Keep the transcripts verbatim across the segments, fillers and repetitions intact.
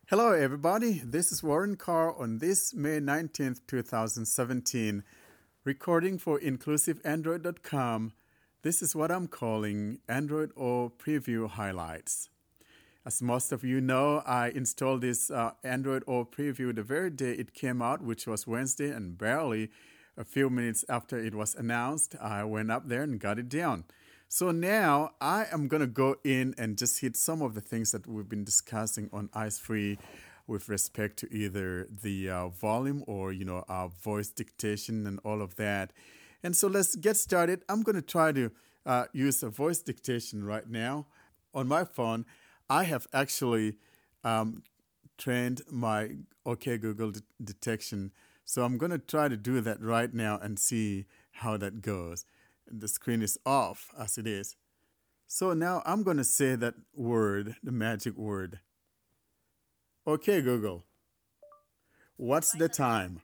Hello, everybody. This is Warren Carr on this May nineteenth, twenty seventeen, recording for inclusive android dot com. This is what I'm calling Android O Preview Highlights. As most of you know, I installed this uh, Android O Preview the very day it came out, which was Wednesday, and barely a few minutes after it was announced, I went up there and got it down. So now I am going to go in and just hit some of the things that we've been discussing on IceFree with respect to either the uh, volume or, you know, our voice dictation and all of that. And so let's get started. I'm going to try to uh, use a voice dictation right now. On my phone, I have actually um, trained my OK Google de- detection. So I'm going to try to do that right now and see how that goes. The screen is off as it is. So now I'm going to say that word, the magic word. Okay, Google. What's the time?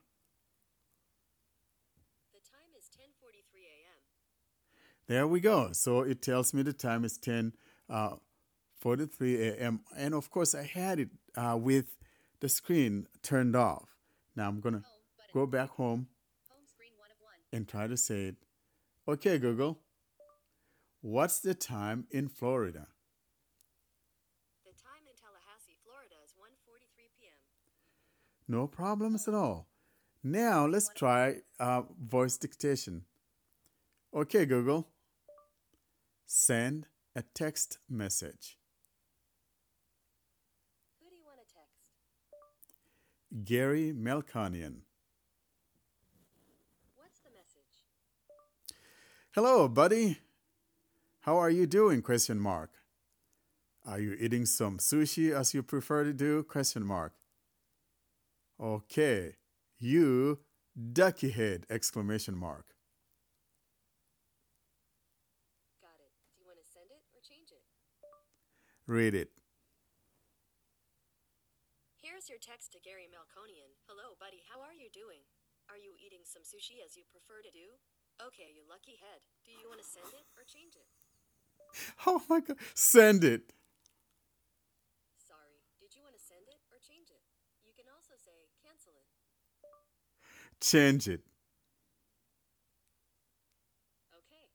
The time is ten forty-three a.m. There we go. So it tells me the time is ten forty-three a.m. And of course, I had it uh, with the screen turned off. Now I'm going to go back home Home screen one of one. and try to say it. Okay, Google. What's the time in Florida? The time in Tallahassee, Florida is one forty-three p.m. No problems at all. Now let's try uh, voice dictation. Okay, Google. Send a text message. Who do you want to text? Gary Melkonian. What's the message? Hello, buddy. How are you doing? Question mark. Are you eating some sushi as you prefer to do? Question mark. Okay. You ducky head! Exclamation mark. Got it. Do you want to send it or change it? Read it. Here's your text to Gary Melkonian. Hello, buddy. How are you doing? Are you eating some sushi as you prefer to do? Okay, you lucky head. Do you want to send it or change it? Oh my God. Send it. Sorry. Did you want to send it or change it? You can also say cancel it. Change it. Okay.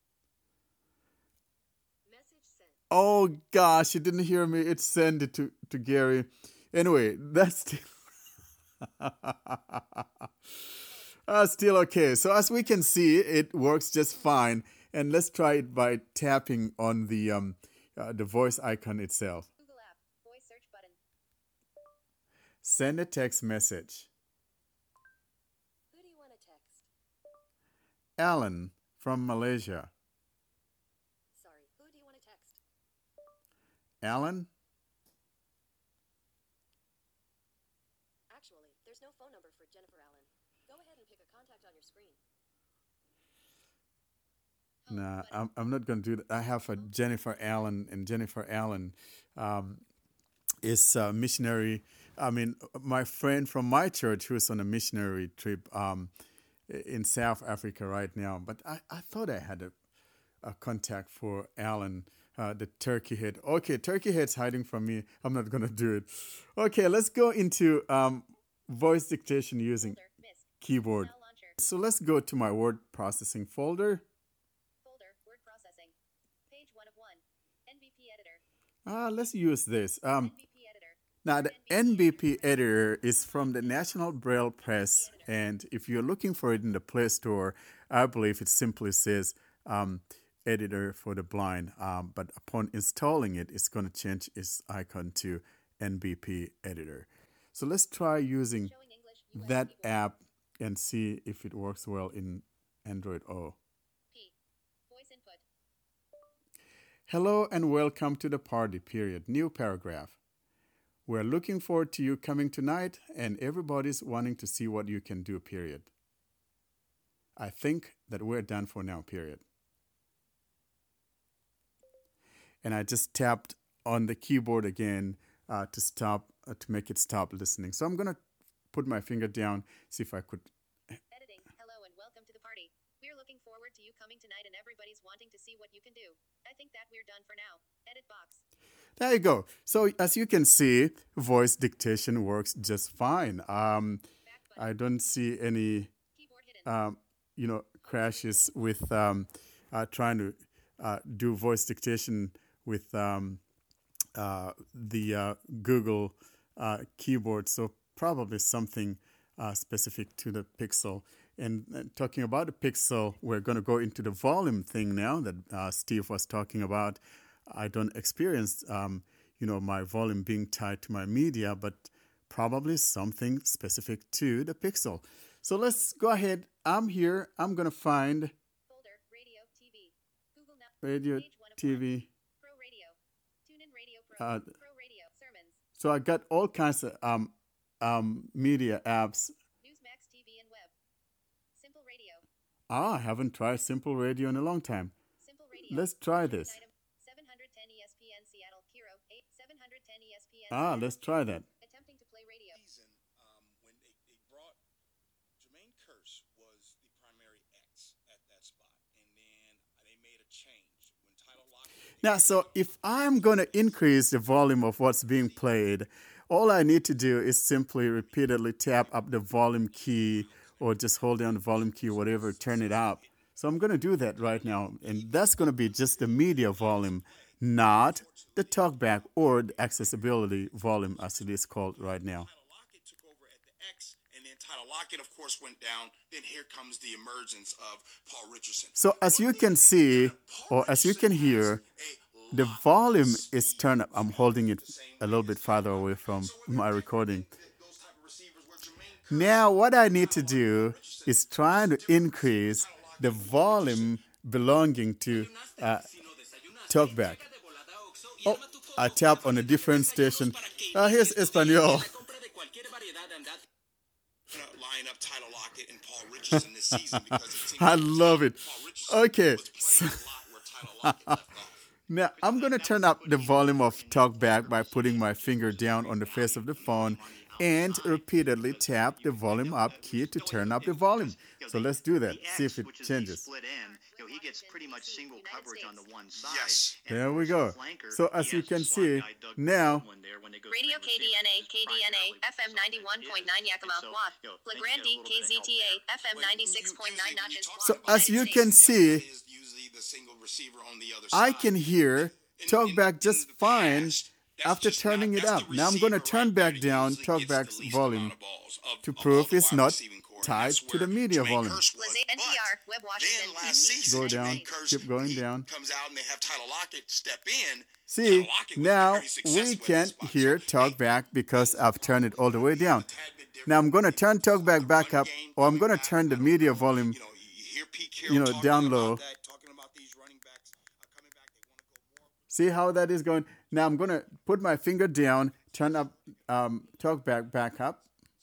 Message sent. Oh gosh, you didn't hear me. It sent it to, to Gary. Anyway, that's still, uh, still okay. So as we can see, it works just fine. And let's try it by tapping on the um, uh, the voice icon itself. Google app. Voice search button. Send a text message. Who do you want to text? Alan from Malaysia. Sorry. Who do you want to text? Alan? Actually, there's no phone number for Jennifer Allen. Go ahead and pick a contact on your screen. Nah, I'm, I'm not going to do that. I have a Jennifer Allen, and Jennifer Allen um, is a missionary. I mean, my friend from my church who's on a missionary trip um, in South Africa right now. But I, I thought I had a, a contact for Allen, uh, the turkey head. Okay, turkey head's hiding from me. I'm not going to do it. Okay, let's go into um, voice dictation using Folder, Miss. keyboard. Now launcher. So let's go to my word processing folder. Folder, word processing. Page one of one. N B P editor. Uh, let's use this. Um, N B P editor. now, the N B P editor is from the National Braille Press, and if you're looking for it in the Play Store, I believe it simply says um, editor for the blind. Um, but upon installing it, it's going to change its icon to N B P editor. So let's try using Showing English U S that keyboard. app and see if it works well in Android O. P. Voice input. Hello and welcome to the party, period. New paragraph. We're looking forward to you coming tonight, and everybody's wanting to see what you can do, period. I think that we're done for now, period. And I just tapped on the keyboard again uh, to stop, uh, to make it stop listening. So I'm going to put my finger down, see if I could. Editing. Hello and welcome to the party. We're looking forward to you coming recording tonight and everybody's wanting to see what you can do. I think that we're done for now. Edit box. There you go. So as you can see, voice dictation works just fine. Um, I don't see any, Keyboard hidden. um, you know, crashes with um, uh, trying to uh, do voice dictation with um, uh, the uh, Google uh, keyboard. So probably something uh, specific to the Pixel. And uh, talking about the Pixel, we're going to go into the volume thing now that uh, Steve was talking about. I don't experience, um, you know, my volume being tied to my media, but probably something specific to the Pixel. So let's go ahead. I'm here. I'm going to find Folder, radio, T V. Google Now. radio, Page one of T one. V. Pro Radio. TuneIn Radio Pro. Uh, Pro Radio. Sermons. so I got all kinds of um, um, media apps. Newsmax T V and web. Simple Radio. Ah, I haven't tried Simple Radio in a long time. Simple Radio. Let's try this. Item seven ten E S P N Seattle. Kiro. eight seven ten E S P N. Ah, let's try that. Attempting to play radio. Season, um, when they, they brought Jermaine Kearse was the primary X at that spot, and then they made a change when Tyler Lockett. Now, so if I'm going to increase the volume of what's being played, all I need to do is simply repeatedly tap up the volume key or just hold down the volume key, whatever, turn it up. So I'm going to do that right now. And that's going to be just the media volume, not the talkback or the accessibility volume, as it is called right now. Tyler Lockett took over at the X, and then Tyler Lockett, of course, went down. Then here comes the emergence of Paul Richardson. So as you can see, or as you can hear, the volume is turned up. I'm holding it a little bit farther away from my recording. Those type of receivers were Jermaine Kearse. Now, what I need to do is try to increase the volume belonging to uh, TalkBack. Oh, I tap on a different station. Uh, here's Espanol. Line up Tyler Lockett and Paul Richardson this season because it seems I like love it. Paul Richardson Okay, was playing a lot where Tyler Lockett left off. now I'm going to turn up the volume of TalkBack by putting my finger down on the face of the phone and repeatedly tap the volume up key to turn up the volume. So let's do that. See if it which is changes. split in, you know, he gets pretty much single coverage on the one side. Yes. And There of we course, go. the flanker, So he as you has can the see, slot guy, Doug now Baldwin there when they go Radio through K D N A, receivers, K D N A, primarily F M the zone ninety-one point nine that Yakima, is. And so, Watt. you know, La things Grande, get a K little Z bit of T A, help F M ninety-six point nine notches. So as you can see, Is usually the single receiver on the other I side. can hear In- TalkBack in- just in the fine past, that's after just turning not- it that's up. the Now I'm going to receiver turn right back there down usually gets the TalkBack's least volume amount of balls of- to of prove all the it's wide not receiving core, and tied that's to the where media Jermaine volume. Kearse was. Liz N P R, Web But Washington, then last season, Go down, Jermaine Kearse, keep going he down. comes out and they have Tyler Lockett step in. See, Tyler Lockett was now very successful we at this can't spot. hear So, TalkBack because I've turned it all the way down. a tad bit different. Now I'm going to turn TalkBack back Run up, game or I'm coming going to back. turn the I don't media know. volume. You know, you hear Pete Carroll you know, talking down about low. that, talking about these running backs are coming back. They want to go more. See how that is going? Now I'm going to put my finger down, turn up um, TalkBack back up.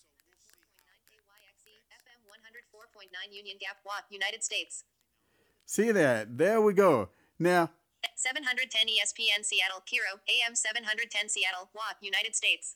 F M one oh four point nine Union Gap, Watt, United States. See that? There we go. Now, seven ten E S P N Seattle, Kiro, A M seven ten Seattle, Watt, United States.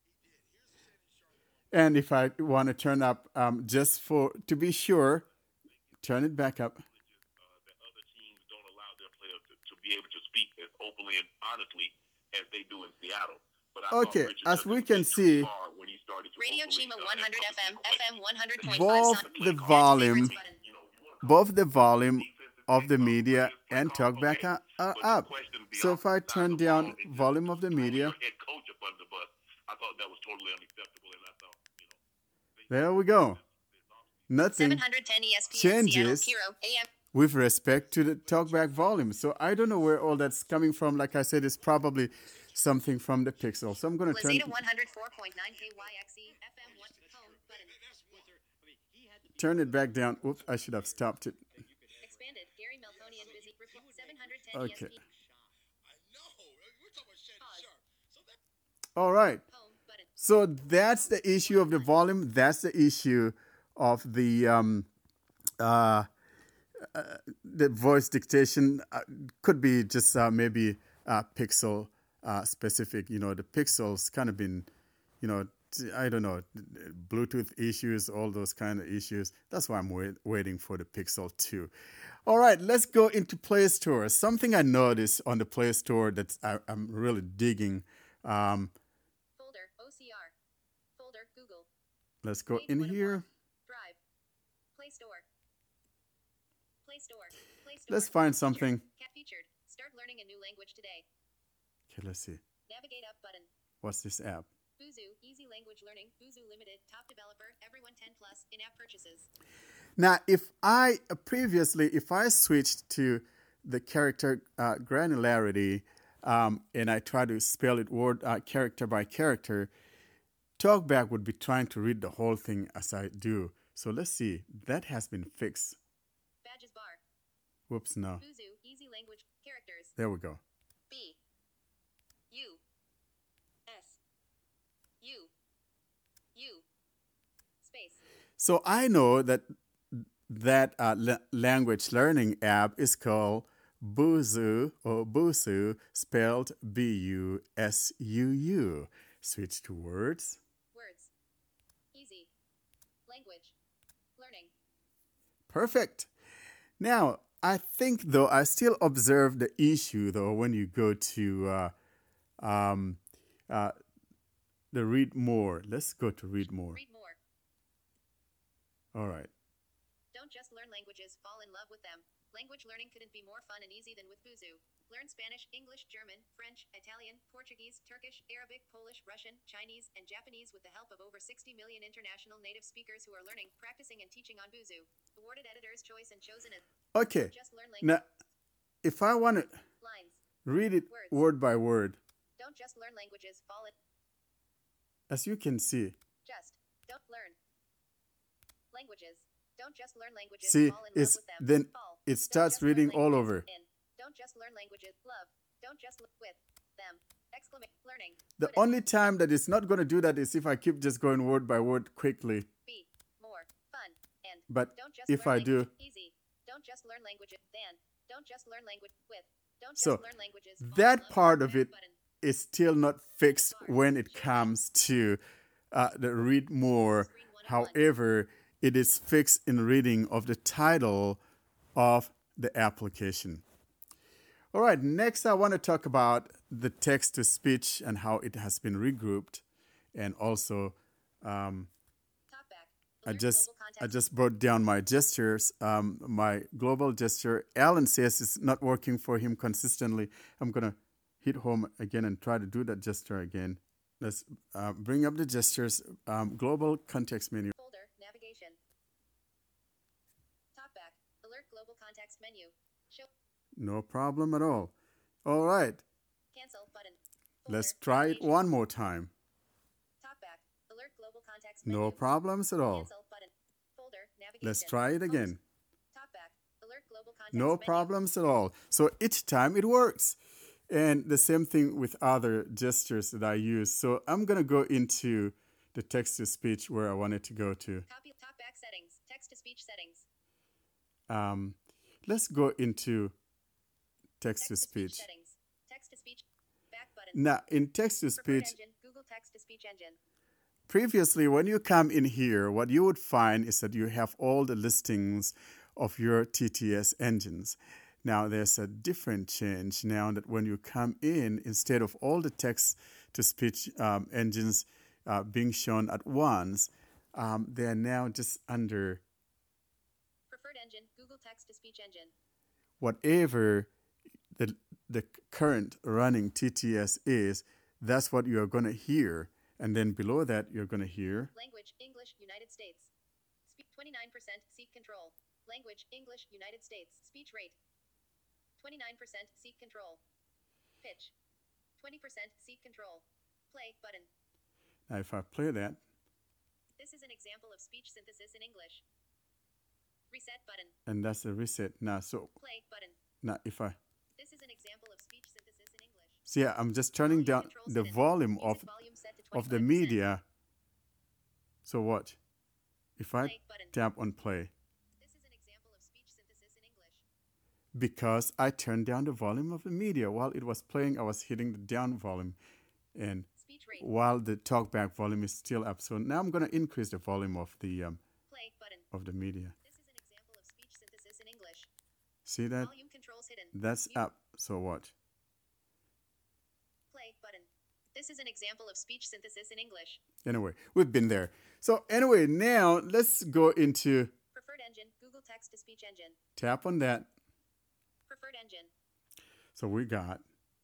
and if I want to turn up um, just for to be sure, turn it back up. uh, that other teams don't allow their players to, to be able to speak as openly and honestly as they do in Seattle. But I thought Okay, Richard as took we it can too see, far when he started to Radio openly, Chima uh, one hundred and F M, publicly F M one hundred point both five. the volume, you know, you wanna both the volume defenses of the and uh, media players and like, oh, TalkBack okay. are, are But the up. question is the So if I offensive turn side of the down ball, it just volume of the throws media, your head coach up under the bus. I thought that was totally unacceptable, and I thought, you know, there we go. Nothing seven ten E S P N changes Seattle, Kiro, A M. with respect to the TalkBack volume. So I don't know where all that's coming from. Like I said, it's probably something from the Pixel. So I'm going to turn Lazada one oh four point nine K Y X E, F M one, home, button. turn it back down. Oops, I should have stopped it. Expanded, Gary Melkonian, busy, report seven ten Okay. E S P N, I know. We're talking about Shannon Sharp. So that All right. home, button. So that's the issue of the volume. That's the issue of the um, uh, uh, the voice dictation. Uh, could be just uh, maybe uh, Pixel uh, specific. You know, the Pixel's kind of been, you know, I don't know, Bluetooth issues, all those kind of issues. That's why I'm wait, waiting for the Pixel two. All right, let's go into Play Store. Something I noticed on the Play Store that I, I'm really digging. Um, Folder, O C R. Folder, Google. let's go Page in one of here. one. Drive. Play Store. Play Store. Play Store. Let's find Featured. something. Cat featured. Start learning a new language today. Okay, let's see. Navigate up button. What's this app? Buzu, easy language learning. Buzu Limited, top developer, everyone ten plus, in-app purchases. Now, if I uh, previously, if I switched to the character uh, granularity um, and I try to spell it word uh, character by character, TalkBack would be trying to read the whole thing as I do. So let's see. That has been fixed. Badges bar. Whoops, no. Buzu, easy language, characters. There we go. B. U. S. U. U. Space. So I know that that uh, la- language learning app is called Buzu or Busu, spelled B U S U U. Switch to words. Words. Easy. Language. Learning. Perfect. Now, I think though I still observe the issue though when you go to uh, um, uh, the read more. Let's go to read more. Read more. All right. Don't just learn languages, fall in love with them. Language learning couldn't be more fun and easy than with Buzu. Learn Spanish, English, German, French, Italian, Portuguese, Turkish, Arabic, Polish, Russian, Chinese, and Japanese with the help of over sixty million international native speakers who are learning, practicing, and teaching on Buzu. Awarded Editor's Choice and chosen as Okay. Just learn language. Now, if I want to Lines. read it Words. word by word, Don't just learn languages, fall in. as you can see, Just. Don't learn. Languages. Don't just learn languages, see, fall in love it's with them. then Fall. it Don't starts just learn reading all languages, over. In. Don't just learn languages, love. Don't just look with them. Exclamation. Learning. The Put it. only time that it's not going to do that is if I keep just going word by word quickly. Be more fun and But don't just if learn I do, language, easy. Don't just learn languages than. Don't just learn language with. Don't just So, learn languages. fall in that love part with of back it button. is still not fixed when it comes to uh, the read more. However, it is fixed in reading of the title of the application. All right, next I want to talk about the text-to-speech and how it has been regrouped, and also um, Talkback. I Alert just global I context. just brought down my gestures, um, my global gesture. Alan says it's not working for him consistently. I'm gonna hit home again and try to do that gesture again. Let's uh, bring up the gestures. Um, global context menu. Folder. Navigation. Talkback. Alert global context menu. Show. No problem at all. All right, Cancel button. Folder. let's try it Navigation. one more time. Talkback. Alert global context menu. No problems at all. Cancel button. Folder. Navigation. Let's try it Host. again. Talkback. Alert global context No menu. problems at all. So each time it works. And the same thing with other gestures that I use. So I'm going to go into the text-to-speech where I wanted to go to. Copy. Talkback settings. Text to speech settings. Um, let's go into Text to speech text-to-speech. settings. Text to speech. Back button. Now, in Preferred text-to-speech, engine. Google text to speech engine. previously when you come in here, what you would find is that you have all the listings of your T T S engines. Now, there's a different change now that when you come in, instead of all the text-to-speech um, engines uh, being shown at once, um, they are now just under Preferred engine. Google text to speech engine. whatever the, the current running T T S is. That's what you're going to hear. And then below that, you're going to hear Language. English. United States. Spe- twenty-nine percent seat control. Language. English. United States. Speech rate. twenty-nine percent seat control. Pitch. twenty percent seat control. Play button. now if I play that, This is an example of speech synthesis in English. Reset button. and that's a reset. Now, so Play button. now if I This is an example of speech synthesis in English. see, yeah, I'm just turning Volume down control the setting. volume Music of volume set to of the twenty-five percent. media. So watch. If I Play button. tap on play, This is an example of speech synthesis in English. because I turned down the volume of the media while it was playing, I was hitting the down volume, and Speech three. while the talkback volume is still up. So now I'm going to increase the volume of the um, Play button. of the media. This is an example of speech synthesis in English. See that? Volume controls hidden. That's Mute. up. So what? Play button. This is an example of speech synthesis in English. Anyway, we've been there. So anyway, now let's go into Preferred engine, Google Text to Speech Engine. tap on that. Preferred engine. So we got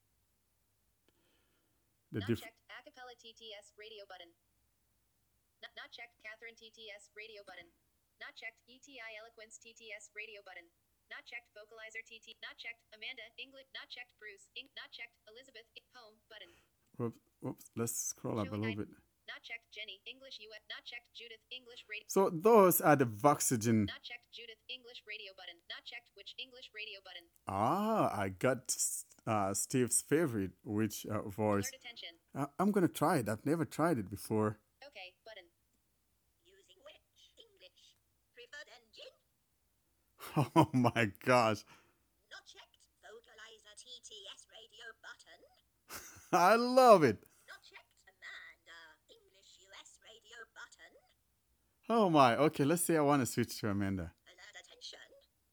the Not diff- checked. Acapella T T S radio button. Not, not checked. Catherine T T S radio button. Not checked. E T I Eloquence T T S radio button. Not checked. Vocalizer T T. Not checked. Amanda English. Not checked. Bruce. Ing- not checked. Elizabeth. Home button. Whoops, whoops. Let's scroll up a little bit. Not checked. Jenny English U S. Not checked. Judith English radio. So those are the Voxygen. Not checked. Judith English radio button. Not checked. Which English radio button. Ah, I got uh, Steve's favorite, which uh, voice. Alert attention. Uh, I'm going to try it. I've never tried it before. Okay button. Using which English preferred engine? Oh my gosh. Not checked. Vocalizer T T S radio button. I love it. Not checked. Amanda English U S radio button. Oh my. Okay, let's say I want to switch to Amanda. Alert attention.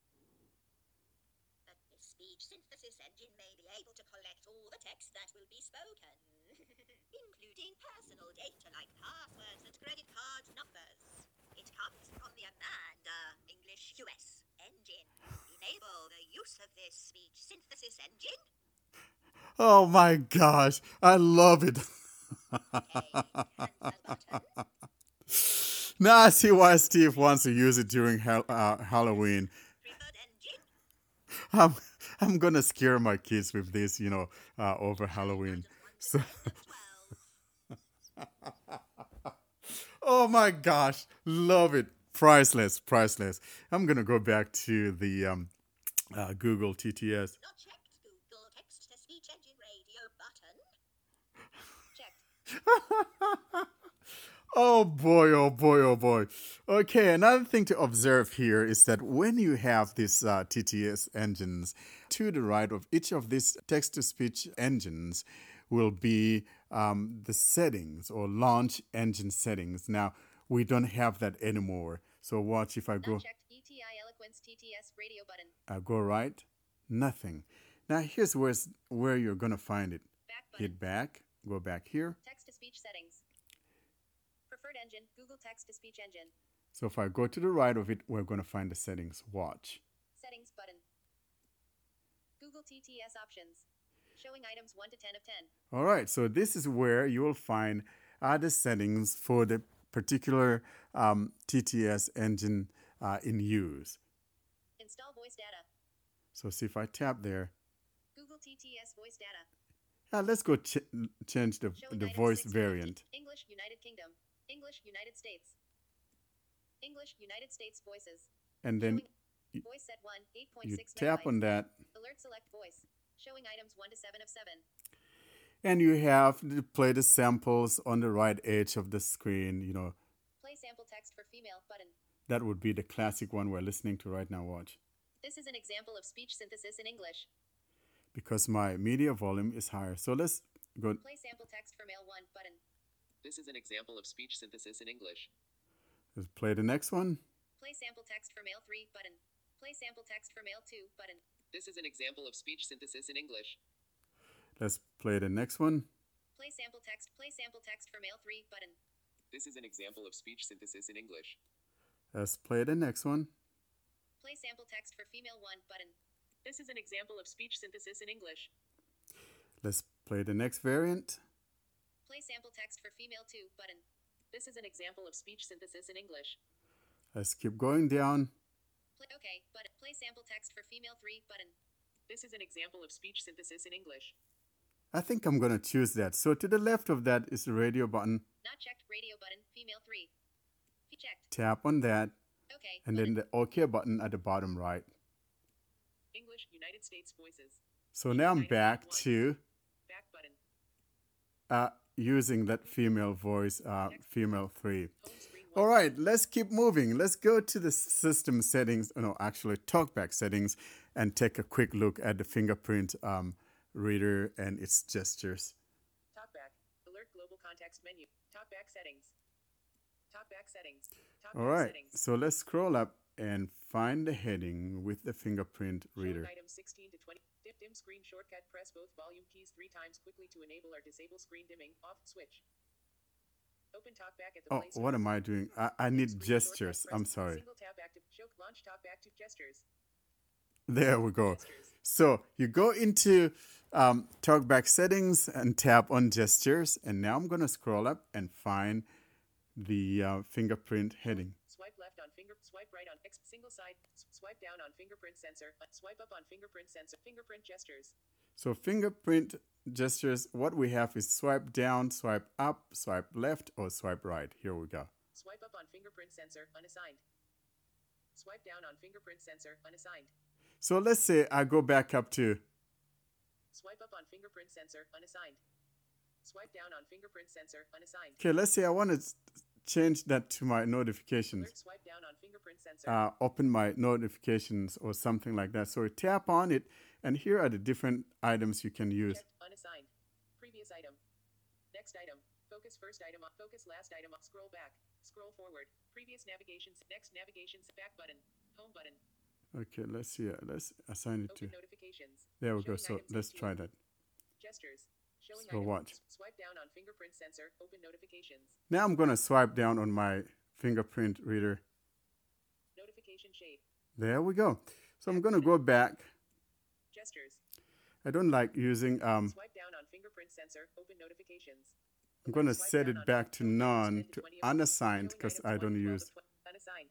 That this speech synthesis engine may be able to collect all the text that will be spoken, including personal data like passwords and credit card numbers. It comes from the Amanda English U S engine. Enable the use of this speech synthesis engine. Oh my gosh. I love it. Okay, cancel button. Now I see why Steve wants to use it during ha- uh, Halloween. Preferred engine. I'm, I'm going to scare my kids with this, you know, uh, over Halloween. So, oh my gosh. Love it. Priceless, priceless. I'm going to go back to the um, uh, Google T T S. Not checked. Google text to speech engine radio button. Checked. Oh boy, oh boy, oh boy. Okay, another thing to observe here is that when you have these uh, T T S engines, to the right of each of these text-to-speech engines will be um, the settings or launch engine settings. Now, we don't have that anymore. So watch if I go, Not checked. E T I Eloquence T T S radio button. I go right, nothing. Now, here's where's, where you're going to find it. Back button. Hit back, go back here. Text to speech settings. Preferred engine, Google Text to Speech Engine. So if I go to the right of it, we're going to find the settings. Watch. Settings button. Google T T S options. Showing items one to ten of ten. All right, so this is where you will find other settings for the particular um, T T S engine uh, in use. Install voice data. So see if I tap there. Google T T S voice data. Uh, let's go ch- change the, Showing the items voice six variant. English, United Kingdom. English, United States. English, United States voices. And then Showing voice set one, eight point you six tap megabytes. on that, Alert select voice. Showing items one to seven of seven. and you have to play the samples on the right edge of the screen. You know, Play sample text for female button. that would be the classic one we're listening to right now. Watch. This is an example of speech synthesis in English. Because my media volume is higher. So let's go. Play sample text for male one button. This is an example of speech synthesis in English. Let's play the next one. Play sample text for male three button. Play sample text for male two button. This is an example of speech synthesis in English. Let's play the next one. Play sample text. Play sample text for male three button. This is an example of speech synthesis in English. Let's play the next one. Play sample text for female one button. This is an example of speech synthesis in English. Let's play the next variant. Play sample text for female two button. This is an example of speech synthesis in English. Let's keep going down. Play okay button. Play sample text for female three button. This is an example of speech synthesis in English. I think I'm going to choose that. So to the left of that is the radio button. Not checked radio button. Female three. Checked. Tap on that. Okay. And button. then the OK button at the bottom right. English, United States voices. So now I'm back to Back button. uh, using that female voice, uh, female three. Home screen one. All right, let's keep moving. Let's go to the system settings, no, actually talkback settings, and take a quick look at the fingerprint um, reader and its gestures. Talkback. Alert global content. text menu. Talkback settings. Talkback settings. Talkback All right, settings. so let's scroll up and find the heading with the fingerprint reader. Showing items sixteen to twenty. Dim, dim screen shortcut. Press both volume keys three times quickly to enable or disable screen dimming. Off switch. Open talkback at the Oh, Play what Store. am I doing? I, I Dim need screen gestures. shortcut. I'm Press sorry. Single tap active. Show launch talkback to gestures. There we go. Gestures. So you go into um, talkback settings and tap on gestures. And now I'm going to scroll up and find the uh, fingerprint heading. Swipe left on finger. Swipe right on X. Single side. S- Swipe down on fingerprint sensor. Uh, swipe up on fingerprint sensor. Fingerprint gestures. So fingerprint gestures, what we have is swipe down, swipe up, swipe left, or swipe right. Here we go. Swipe up on fingerprint sensor. Unassigned. Swipe down on fingerprint sensor. Unassigned. So let's say I go back up to, Swipe up on fingerprint sensor. Unassigned. Swipe down on fingerprint sensor. Unassigned. okay, let's say I want to change that to my notifications. Alert. Swipe down on fingerprint sensor. Uh, open my notifications or something like that. So you tap on it, and here are the different items you can use. Checked. Unassigned. Previous item. Next item. Focus first item up. Focus last item up. Scroll back. Scroll forward. Previous navigations. Next navigations. Back button. Home button. Okay, let's see. uh, Let's assign it to. Open notifications. There we go. Showing So items let's eighteen. try that. Gestures. Showing So item. what? S- Swipe down on fingerprint sensor. Open notifications. Now I'm going to swipe down on my fingerprint reader. Notification shade. There we go. So I'm going to go back. Gestures. I don't like using, um, Swipe down on fingerprint sensor. Open notifications. I'm going to Swipe set down it on back to items none, ten to twenty. unassigned, Showing because items I one, don't twelve use. to twenty. Unassigned.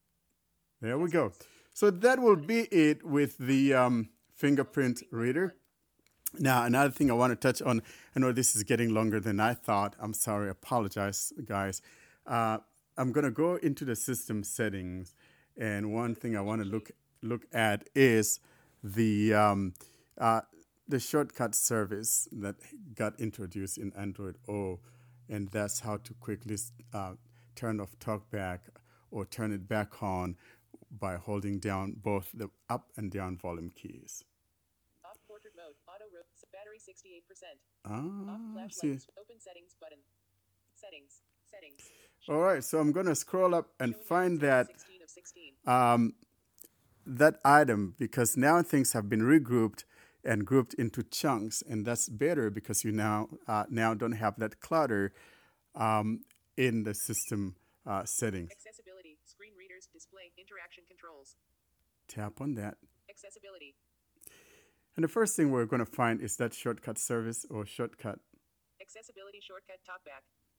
There we go. So that will be it with the um, fingerprint reader. Now, another thing I want to touch on, I know this is getting longer than I thought. I'm sorry, I apologize, guys. Uh, I'm going to go into the system settings, and one thing I want to look look at is the um, uh, the shortcut service that got introduced in Android O, and that's how to quickly uh, turn off TalkBack or turn it back on by holding down both the up and down volume keys. Off portrait mode. Auto road. Battery sixty-eight percent. Ah, Off see. flashlights. Open settings button. Settings. Settings. All right, so I'm going to scroll up and Showing find items that sixteen of sixteen. um, that item, because now things have been regrouped and grouped into chunks, and that's better because you now uh, now don't have that clutter um, in the system uh, settings. Accessibility. Screen readers. Display. Interaction controls. Tap on that. Accessibility. And the first thing we're going to find is that shortcut service or shortcut. Accessibility shortcut. Talkback.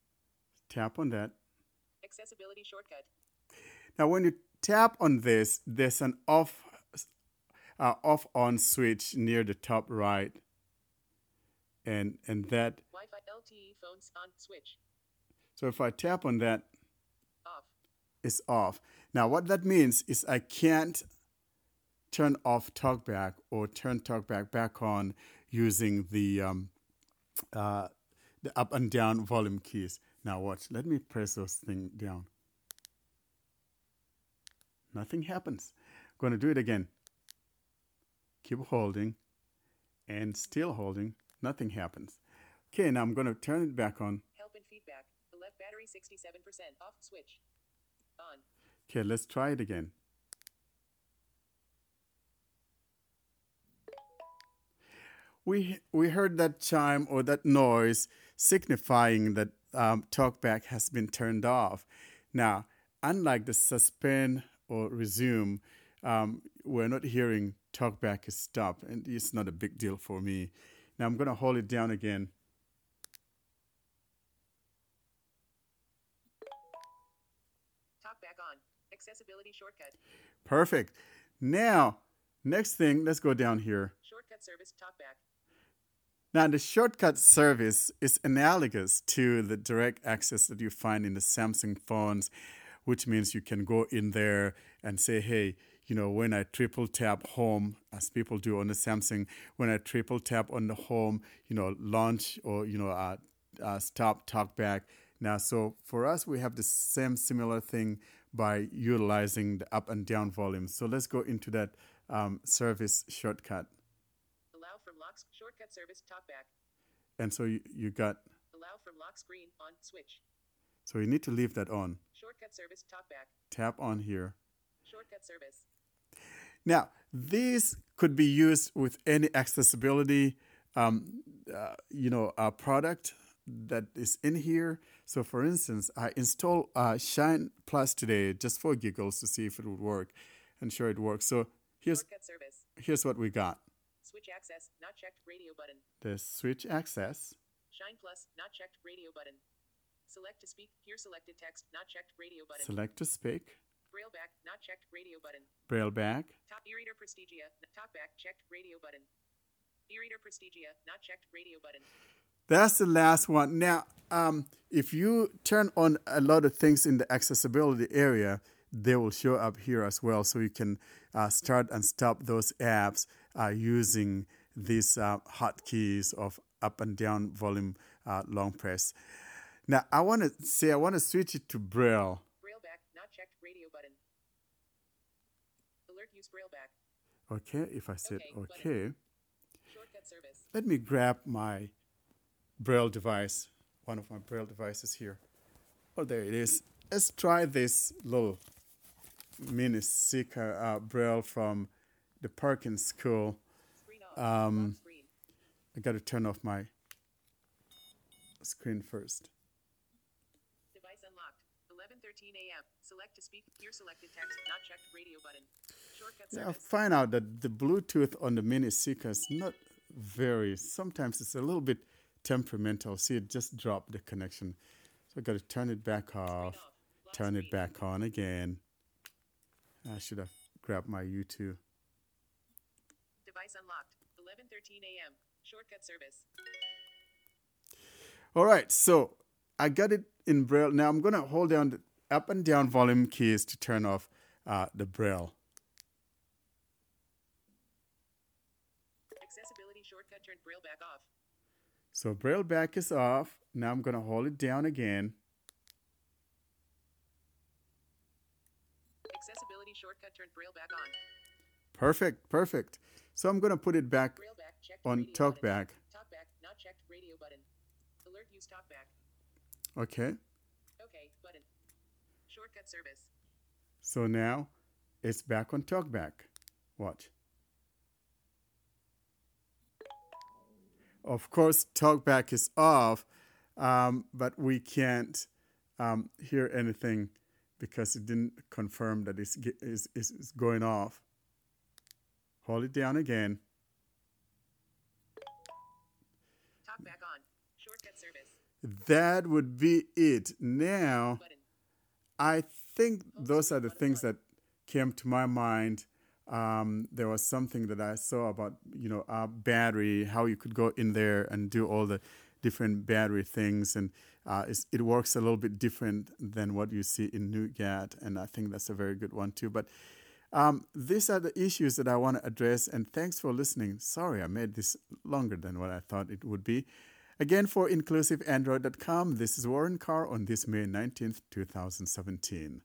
Tap on that. Accessibility shortcut. Now, when you tap on this, there's an off uh, off on switch near the top right, and and that. Wi-Fi L T E phones on switch. So if I tap on that, Off. it's off. Now, what that means is I can't turn off TalkBack or turn TalkBack back on using the um, uh, the up and down volume keys. Now watch. Let me press those things down. Nothing happens. I'm going to do it again. Keep holding and still holding. Nothing happens. Okay, now I'm going to turn it back on. Help and feedback. The left battery sixty-seven percent. Off switch. On. Okay, let's try it again. We we heard that chime or that noise signifying that um, TalkBack has been turned off. Now, unlike the suspend or resume, um, we're not hearing TalkBack is stopped, and it's not a big deal for me. Now I'm going to hold it down again. Talkback on. Accessibility shortcut. Perfect. Now, next thing, let's go down here. Shortcut service. Talkback. Now, the shortcut service is analogous to the direct access that you find in the Samsung phones, which means you can go in there and say, hey, you know, when I triple tap home, as people do on the Samsung, when I triple tap on the home, you know, launch or, you know, uh, uh, stop TalkBack. Now, so for us, we have the same similar thing by utilizing the up and down volume. So let's go into that um, service shortcut. Allow from locks. Shortcut service. Talkback. And so you, you got, Allow from lock screen, on, switch. So you need to leave that on. Shortcut service, talkback. Tap on here. Shortcut service. Now, these could be used with any accessibility, um, uh, you know, uh, product that is in here. So, for instance, I installed uh, Shine Plus today just for giggles to see if it would work, and sure it works. So here's Shortcut service. here's what we got: Switch access, not checked, radio button. the switch access, Shine plus, not checked, radio button. Select to speak, here selected text, not checked, radio button. select to speak, Braille back, not checked, radio button. braille back, Top e-reader Prestigia, n- talkback, checked, radio button. E-reader Prestigia, not checked, radio button. That's the last one. Now, um, if you turn on a lot of things in the accessibility area, they will show up here as well. So you can uh, start and stop those apps uh, using these uh, hotkeys of up and down volume uh, long press. Now, I want to say, I want to switch it to Braille. Braille back, not checked, radio button. Alert use Braille back. Okay, if I said Okay, okay, Shortcut service. let me grab my Braille device, one of my Braille devices here. Oh, there it is. Let's try this little mini Seeker uh, Braille from the Perkins School. Screen off. Um, Lock screen. I got to turn off my screen first. Device unlocked. eleven thirteen a.m. Select to speak, here selected text, not checked, radio button. Shortcut Yeah, I service. find out that the Bluetooth on the mini Seeker is not very, sometimes it's a little bit temperamental. See, it just dropped the connection. So I got to turn it back off, off. Lock turn it screen. back on again. I should have grabbed my U two. Device unlocked. eleven thirteen a.m. Shortcut service. All right, so I got it in Braille. Now I'm going to hold down the up and down volume keys to turn off uh, the Braille. Accessibility shortcut turned Braille back off. So Braille back is off. Now I'm going to hold it down again. Accessibility shortcut turned Braille back on. Perfect, perfect. So I'm going to put it back Braille back checked. on radio talkback. button. Talkback not checked. Radio button. Alert use talkback. Okay, Okay button. Shortcut service. so now it's back on talkback. Watch. Of course, talkback is off, um, but we can't um, hear anything because it didn't confirm that it's, ge- is is is going off. Hold it down again. Talkback on. Shortcut service. That would be it. Now, Button. I think those are the things that came to my mind. Um, there was something that I saw about, you know, uh, battery, how you could go in there and do all the different battery things. And uh, it's, it works a little bit different than what you see in NuGet. And I think that's a very good one, too. But um, these are the issues that I want to address. And thanks for listening. Sorry, I made this longer than what I thought it would be. Again, for inclusive android dot com, this is Warren Carr on this May nineteenth, two thousand seventeen.